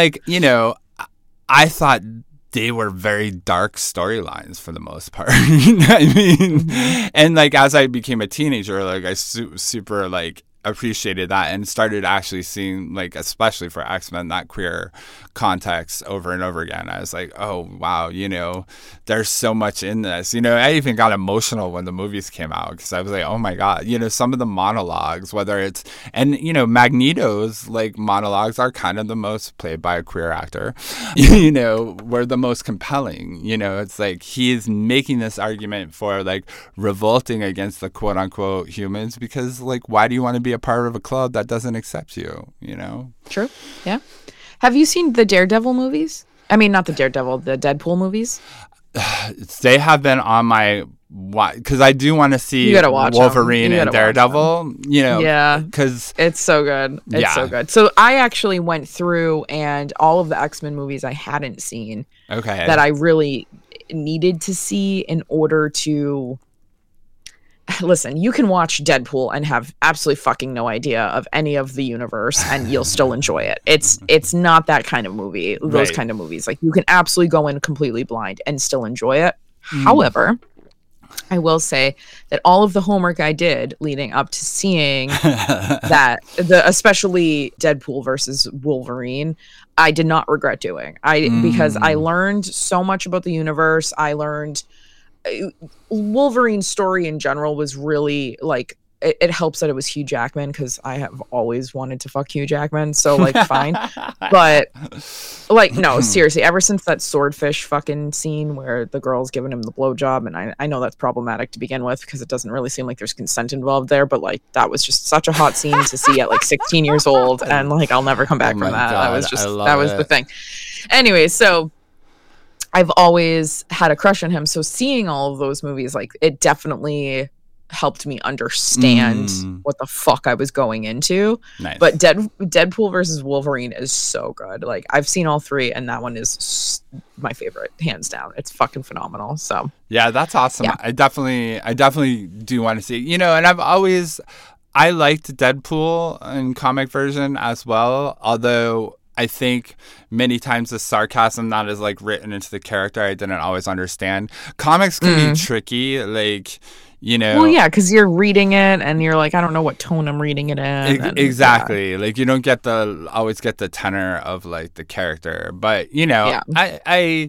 I thought they were very dark storylines for the most part. You know what I mean? And like as I became a teenager, like I super like appreciated that and started actually seeing, like, especially for X-Men, that queer context over and over again. I was like, oh wow, there's so much in this. I even got emotional when the movies came out, because I was like, oh my god, some of the monologues, whether it's Magneto's like monologues are kind of the most, played by a queer actor, were the most compelling. It's like he's making this argument for like revolting against the quote unquote humans, because like, why do you want to be a part of a club that doesn't accept you? True. Yeah. Have you seen the Daredevil movies? I mean, not the Daredevil, the Deadpool movies. They have been on my, because I do want to see Wolverine and Daredevil. Yeah, because it's so good. It's so good. So I actually went through and all of the X-Men movies I hadn't seen. Okay. That I really needed to see in order to. Listen, you can watch Deadpool and have absolutely fucking no idea of any of the universe, and you'll still enjoy it. It's not that kind of movie. Those kind of movies, like, you can absolutely go in completely blind and still enjoy it. However, I will say that all of the homework I did leading up to seeing that, especially Deadpool versus Wolverine, I did not regret doing. Because I learned so much about the universe. I learned. Wolverine's story in general was really like it helps that it was Hugh Jackman, because I have always wanted to fuck Hugh Jackman, so like fine. But like, no, seriously, ever since that swordfish fucking scene where the girl's giving him the blowjob, and I know that's problematic to begin with because it doesn't really seem like there's consent involved there, but like that was just such a hot scene to see at like 16 years old, and like I'll never come back from that. God, that was the thing. Anyway, so I've always had a crush on him. So seeing all of those movies, like, it definitely helped me understand what the fuck I was going into. Nice. But Deadpool versus Wolverine is so good. Like, I've seen all three, and that one is my favorite, hands down. It's fucking phenomenal. So yeah, that's awesome. Yeah. I definitely do want to see, and I liked Deadpool in comic version as well, although I think many times the sarcasm that is like written into the character, I didn't always understand. Comics can be tricky, like, Well, yeah, because you're reading it and you're like, I don't know what tone I'm reading it in. Exactly. Like, you don't always get the tenor of like the character, but I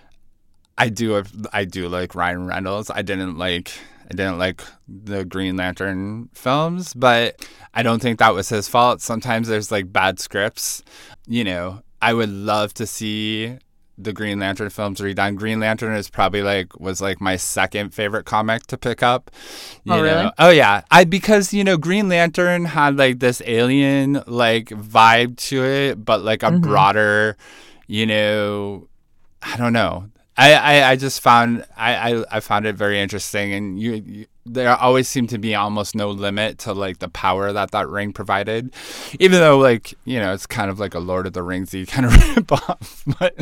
do like Ryan Reynolds. I didn't like the Green Lantern films, but I don't think that was his fault. Sometimes there's like bad scripts. I would love to see the Green Lantern films redone. Green Lantern was my second favorite comic to pick up. Really? Oh yeah. Because Green Lantern had like this alien like vibe to it, but like a broader, I don't know. I just found I found it very interesting, and there always seemed to be almost no limit to like the power that ring provided, even though like it's kind of like a Lord of the Ringsy kind of rip off, but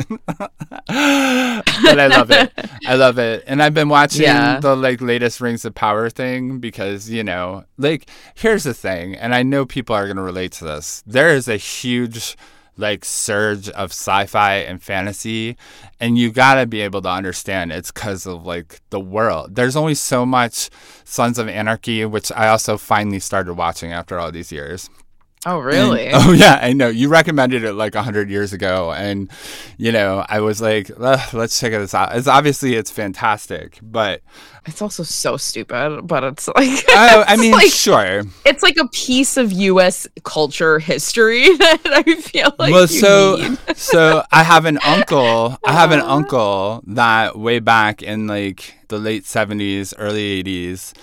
I love it, and I've been watching the like latest Rings of Power thing because like, here's the thing, and I know people are gonna relate to this. There is a huge like surge of sci-fi and fantasy, and you gotta be able to understand it's because of like the world. There's only so much Sons of Anarchy, which I also finally started watching after all these years. Oh, really? Oh, yeah, I know. You recommended it like 100 years ago. And, I was like, let's check this out. It's fantastic. But it's also so stupid, but it's like, sure. It's like a piece of U.S. culture history that I feel like so I have an uncle. That way back in like the late 70s, early 80s,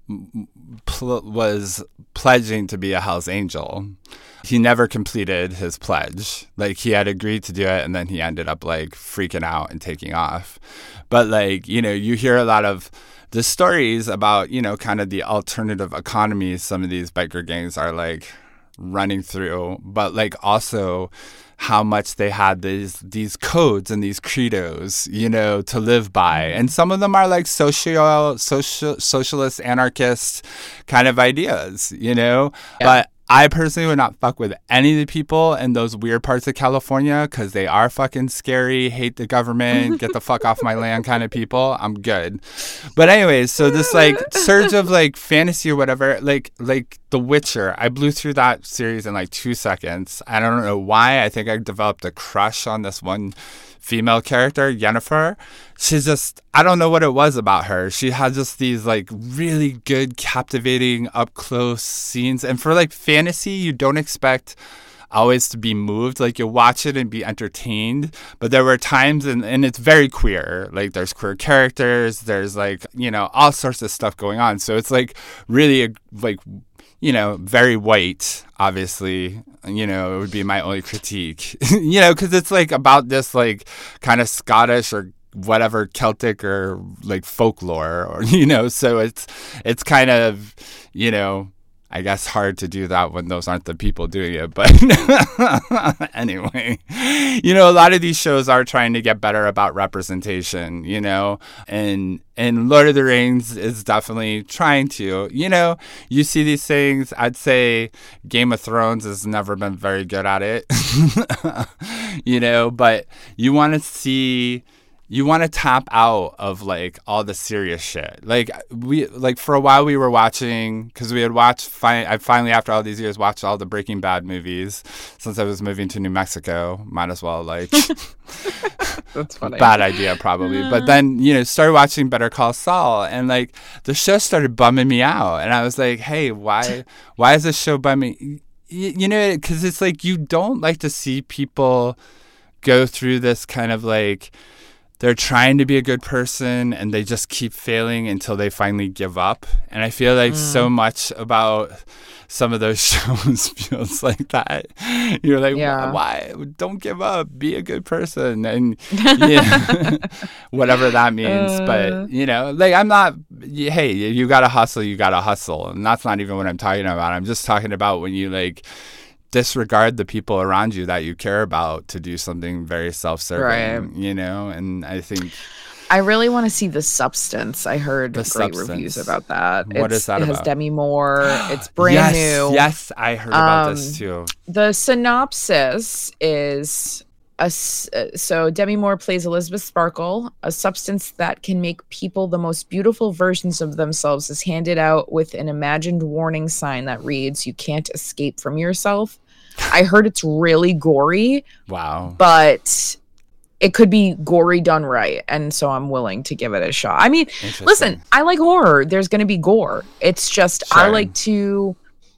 was pledging to be a Hell's Angel. He never completed his pledge. Like, he had agreed to do it, and then he ended up like freaking out and taking off. But like, you hear a lot of the stories about, kind of the alternative economies some of these biker gangs are like running through, but like also how much they had these codes and these credos, to live by. And some of them are like socialist, anarchist kind of ideas, Yeah. But I personally would not fuck with any of the people in those weird parts of California because they are fucking scary, hate the government, get the fuck off my land kind of people. I'm good. But anyways, so this like surge of like fantasy or whatever, like The Witcher, I blew through that series in like 2 seconds. I don't know why. I think I developed a crush on this one female character, Yennefer. She's just, I don't know what it was about her. She had just these like really good, captivating, up close scenes. And for like fantasy, you don't expect always to be moved. Like, you'll watch it and be entertained. But there were times, and it's very queer. Like, there's queer characters, there's like, all sorts of stuff going on. So it's like really very white, obviously, it would be my only critique, because it's like about this like kind of Scottish or whatever Celtic or like folklore, or, so it's kind of, I guess hard to do that when those aren't the people doing it. But anyway, a lot of these shows are trying to get better about representation, and Lord of the Rings is definitely trying to, you see these things. I'd say Game of Thrones has never been very good at it, but you want to tap out of like all the serious shit. Like, for a while we were watching, because we had watched, I finally after all these years watched all the Breaking Bad movies since I was moving to New Mexico. Might as well like that's funny. Bad idea probably. But then, started watching Better Call Saul, and like the show started bumming me out, and I was like, hey, why is this show bumming? Because it's like, you don't like to see people go through this kind of like, they're trying to be a good person and they just keep failing until they finally give up. And I feel like so much about some of those shows feels like that. You're like, why? Don't give up. Be a good person. And whatever that means. But, like, I'm not, hey, you got to hustle. And that's not even what I'm talking about. I'm just talking about when you like disregard the people around you that you care about to do something very self-serving, right. And I think I really want to see The Substance. I heard great reviews about that. What is that about? It has Demi Moore. It's brand new. Yes, I heard about this too. The synopsis is so Demi Moore plays Elizabeth Sparkle. A substance that can make people the most beautiful versions of themselves is handed out with an imagined warning sign that reads, "You can't escape from yourself." I heard it's really gory. Wow. But it could be gory done right. And so I'm willing to give it a shot. I mean, listen, I like horror. There's going to be gore. It's just, sure. I like to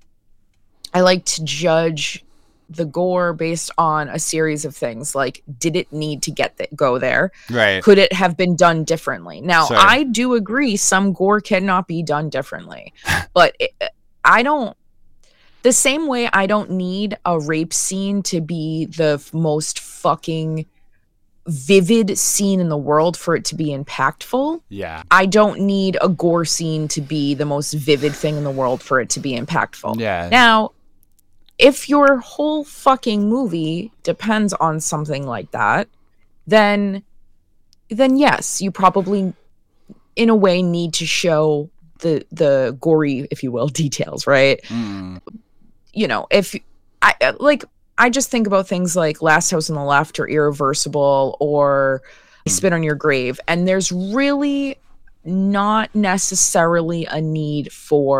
judge the gore based on a series of things. Like, did it need to go there? Right. Could it have been done differently? Now, sure. I do agree some gore cannot be done differently, but the same way I don't need a rape scene to be the most fucking vivid scene in the world for it to be impactful. Yeah. I don't need a gore scene to be the most vivid thing in the world for it to be impactful. Yeah. Now, if your whole fucking movie depends on something like that, then yes, you probably in a way need to show the gory, if you will, details, right? If I just think about things like Last House on the Left or Irreversible or Spit on Your Grave, and there's really not necessarily a need for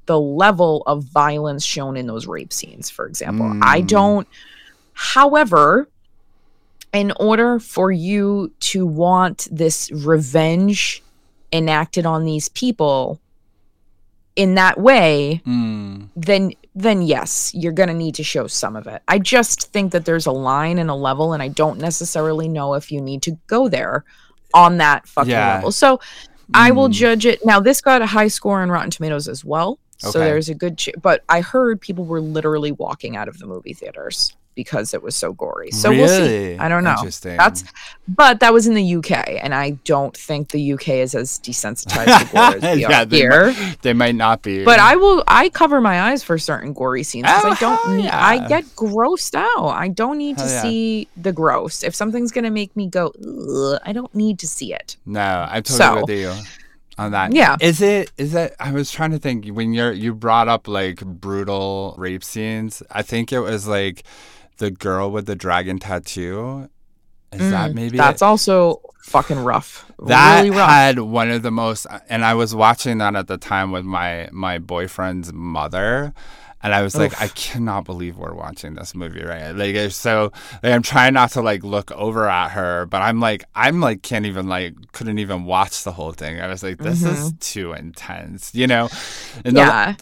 the level of violence shown in those rape scenes, for example. I don't. However, in order for you to want this revenge enacted on these people in that way, then yes, you're going to need to show some of it. I just think that there's a line and a level, and I don't necessarily know if you need to go there on that fucking level. So I will judge it. Now, this got a high score on Rotten Tomatoes as well. So there's a good but I heard people were literally walking out of the movie theaters because it was so gory. So we'll see. I don't know. Interesting. But that was in the UK, and I don't think the UK is as desensitized to gore as we are here. They might not be. But I cover my eyes for certain gory scenes because I don't need. I get grossed out. I don't need to see the gross. If something's gonna make me go, ugh, I don't need to see it. No, I'm totally with you on that. Yeah. Is it I was trying to think when you brought up like brutal rape scenes. I think it was like the girl with the dragon tattoo. Is that maybe that's also fucking rough. That really rough. had one of the most, and I was watching that at the time with my boyfriend's mother. And I was like, I cannot believe we're watching this movie, right? Like, so I'm trying not to like look over at her, but I'm like, can't even couldn't even watch the whole thing. I was like, this is too intense, you know? And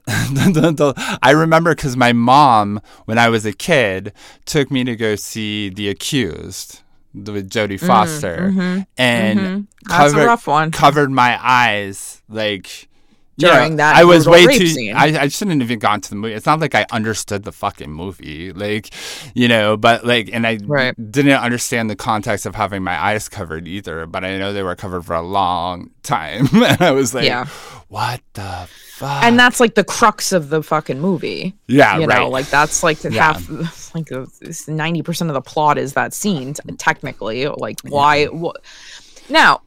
I remember because my mom, when I was a kid, took me to go see The Accused with Jodie Foster, and That's a rough one. Covered my eyes like. During that I was way too scene. I shouldn't have even gone to the movie. It's not like I understood the fucking movie, like, you know, but like, and I didn't understand the context of having my eyes covered either, but I know they were covered for a long time. And I was like, what the fuck? And that's like the crux of the fucking movie. Yeah, you know, like that's like half, like 90% of the plot is that scene, technically. Like, why? Now,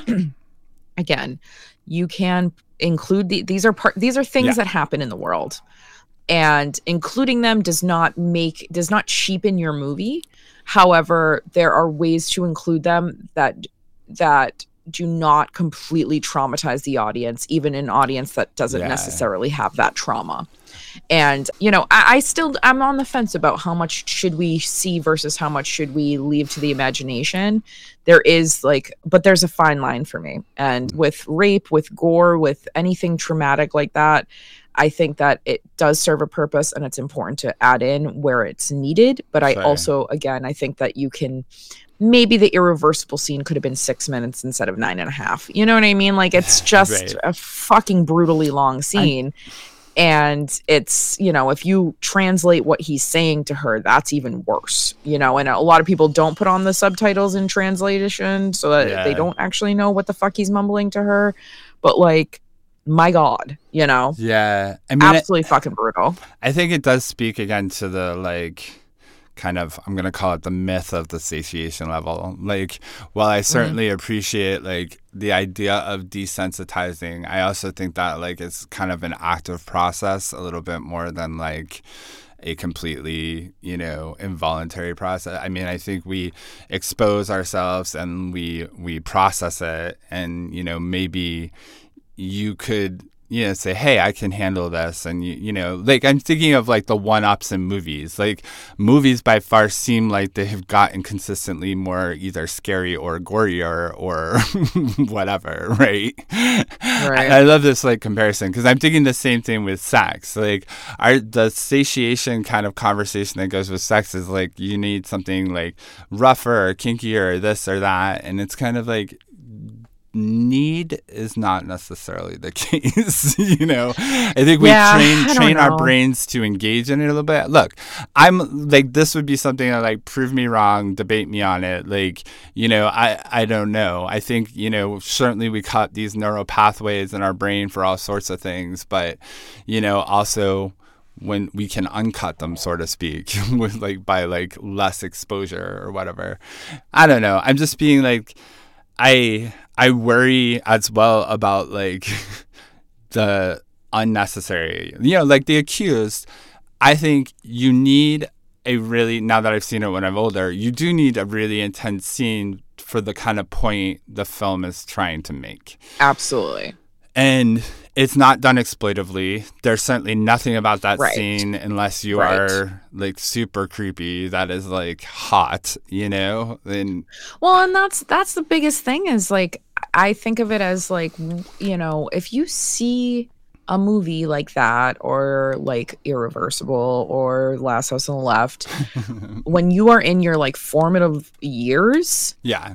again, you can include these are things that happen in the world, and including them does not cheapen your movie. However, there are ways to include them that do not completely traumatize the audience, even an audience that doesn't necessarily have that trauma. And, you know, I'm on the fence about how much should we see versus how much should we leave to the imagination. But there's a fine line for me. And with rape, with gore, with anything traumatic like that, I think that it does serve a purpose and it's important to add in where it's needed. But I also, again, I think that you can, maybe the irreversible scene could have been 6 minutes instead of 9.5. You know what I mean? Like, it's just a fucking brutally long scene. And it's, you know, if you translate what he's saying to her, that's even worse, you know. And a lot of people don't put on the subtitles in translation so that they don't actually know what the fuck he's mumbling to her. But like, my God, you know? Yeah. I mean, absolutely fucking brutal. I think it does speak again to the, like, kind of, I'm going to call it the myth of the satiation level. Like, while I certainly appreciate, like, the idea of desensitizing, I also think that, like, it's kind of an active process a little bit more than, like, a completely, you know, involuntary process. I mean, I think we expose ourselves and we process it, and, you know, maybe you could, you know, say, hey, I can handle this. And, you know, like, I'm thinking of, like, the one-ups in movies. Like, movies by far seem like they have gotten consistently more either scary or gorier or whatever, right? I love this, like, comparison because I'm thinking the same thing with sex. Like, the satiation kind of conversation that goes with sex is, like, you need something, like, rougher or kinkier or this or that. And it's kind of like, need is not necessarily the case. You know, I think we train our brains to engage in it a little bit. Look, I'm like, this would be something that, like, prove me wrong, debate me on it. Like, you know, I don't know. I think, you know, certainly we cut these neural pathways in our brain for all sorts of things, but, you know, also when we can uncut them, so to speak, with, like, by, like, less exposure or whatever. I don't know. I'm just being like, I worry as well about, like, the unnecessary, you know, like The Accused. I think you need now that I've seen it when I'm older, you do need a really intense scene for the kind of point the film is trying to make. Absolutely. And It's not done exploitively. There's certainly nothing about that Right. scene unless you Right. are like super creepy. That is like hot, you know? And Well, and that's the biggest thing is like I think of it as like you know, if you see a movie like that or like Irreversible or Last House on the Left, when you are in your like formative years, yeah.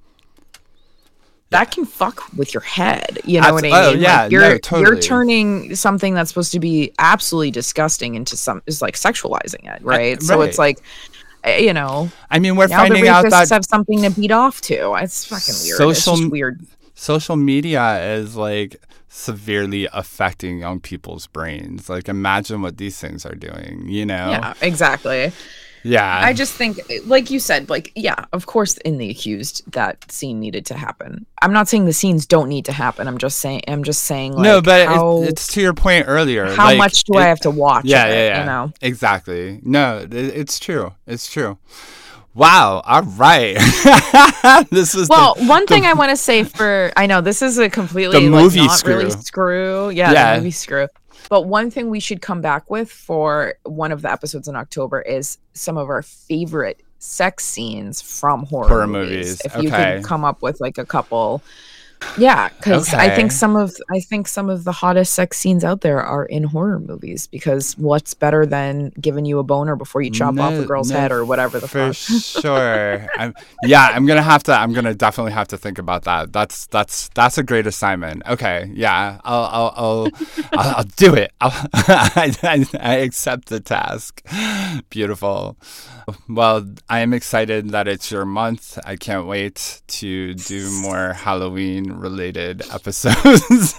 that can fuck with your head. You know what I mean? Oh, yeah. Like, you're No, totally. you're turning something that's supposed to be absolutely disgusting into some is like sexualizing it, right? So it's right. like, you know, I mean, we're now the finding out rapists that have something to beat off to. It's fucking weird. It's just weird. social media is like severely affecting young people's brains. Like, imagine what these things are doing, you know? Yeah, exactly. Yeah. I just think, like you said, like, yeah, of course, in The Accused, that scene needed to happen. I'm not saying the scenes don't need to happen. I'm just saying, like, no, but how, it's to your point earlier. how like, much do I have to watch? Yeah, of it, yeah, yeah. You know? Exactly. No, it's true. It's true. Wow. All right. This is One thing I want to say I know this is a completely The like, movie not screw. really screw. Yeah, Yeah. the movie screw. But one thing we should come back with for one of the episodes in October is some of our favorite sex scenes from horror movies. If you Okay. could come up with like a couple. Yeah, because I Okay. think some of the hottest sex scenes out there are in horror movies, because what's better than giving you a boner before you chop off a girl's head or whatever the for fuck. sure. I'm gonna definitely have to think about that. That's a great assignment. Okay, yeah, I'll do it. I accept the task. Beautiful. Well, I am excited that it's your month. I can't wait to do more Halloween related episodes.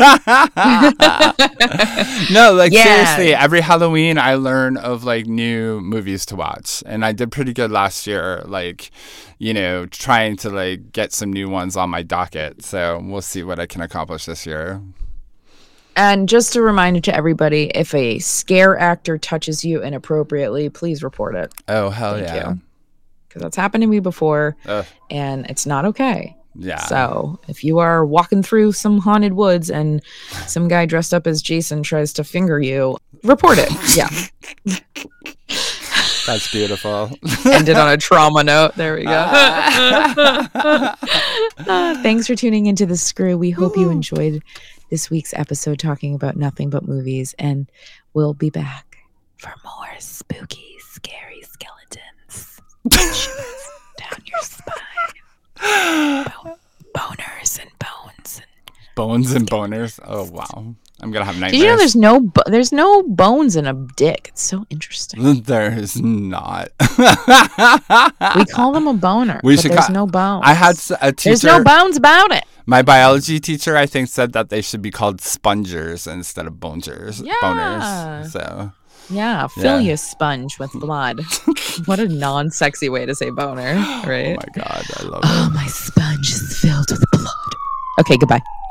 No, like Yeah. seriously, every Halloween I learn of like new movies to watch, and I did pretty good last year, like, you know, trying to like get some new ones on my docket. So we'll see what I can accomplish this year. And just a reminder to everybody, if a scare actor touches you inappropriately, please report it. Oh, hell Thank yeah. you. Because that's happened to me before, Ugh, and it's not okay. yeah. So if you are walking through some haunted woods and some guy dressed up as Jason tries to finger you, report it. Yeah. That's beautiful. Ended on a trauma note. There we go. Thanks for tuning into The Screw. We hope you enjoyed this week's episode talking about nothing but movies, and we'll be back for more spooky, scary skeletons down your spine. Boners and bones. Bones and boners. Oh, wow. I'm going to have nightmares. Did you know there's no bones in a dick? It's so interesting. There is not. We call them a boner, We but should there's ca- no bones. I had a teacher. There's no bones about it. My biology teacher, I think, said that they should be called spongers instead of boners. Yeah. Boners. So, Yeah, fill Yeah. your sponge with blood. What a non-sexy way to say boner, oh right? my God, I love it. Oh, my sponge is filled with blood. Okay, goodbye.